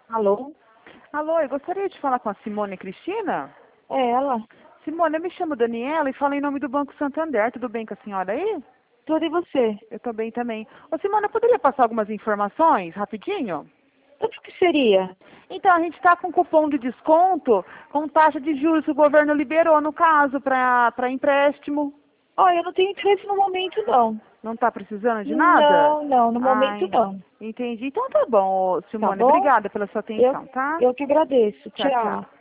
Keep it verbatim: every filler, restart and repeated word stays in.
Alô? Alô, eu gostaria de falar com a Simone Cristina. É ela? Simone, eu me chamo Daniela e falo em nome do Banco Santander. Tudo bem com a senhora aí? Tudo e você? Eu tô bem também. Ô, Simone, eu poderia passar algumas informações, rapidinho? Tudo que seria? Então, a gente está com cupom de desconto com taxa de juros que o governo liberou, no caso, para para empréstimo. Olha, eu não tenho interesse no momento, não. Não está precisando de nada? Não, não, no momento, Ai, não. entendi. Então tá bom, ô, Tá Simone. bom? Obrigada pela sua Eu, atenção, tá? eu que agradeço. Tchau, Tchau. tchau.